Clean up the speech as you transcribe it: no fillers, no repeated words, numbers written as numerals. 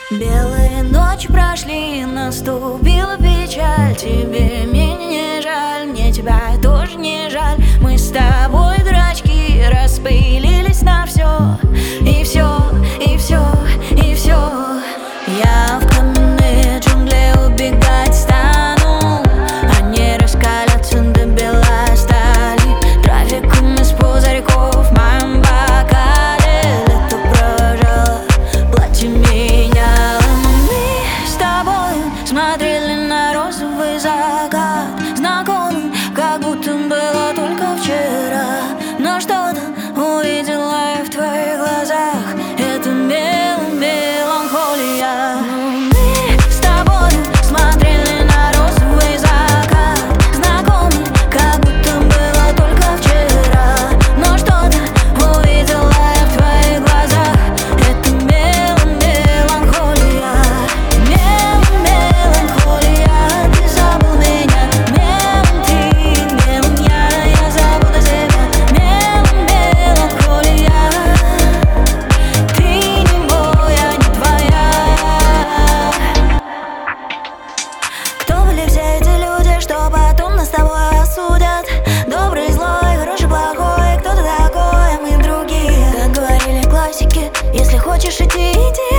Белые ночи прошли, наступила печаль. Тебе меня не жаль, мне тебя тоже не жаль. Мы с тобой дурачки, распылились на все. И все, и все, и все. Я в каменные джунгли убегать стану. Они раскалятся до белой стали. Трафиком из пузырьков в моем бокале. Лето провожало, платье меняло. Но мы с тобой смотрели на розовый закат, знакомый, как будто было только вчера. Но что-то увидела я в твоих глазах. Это меланхолия. Мы с тобой смотрели на розовый закат, знакомый, как будто было только вчера. Но что-то увидела я в твоих глазах. Это меланхолия. Меланхолия. Ты забыл меня. Ты, я забуду тебя. Меланхолия. Ты не мой, я не твоя. Кто были все эти люди, что потом нас с тобой осудят? Добрый, злой, хороший, плохой, кто-то такой, а мы другие. Как говорили классики, если хочешь идти, иди.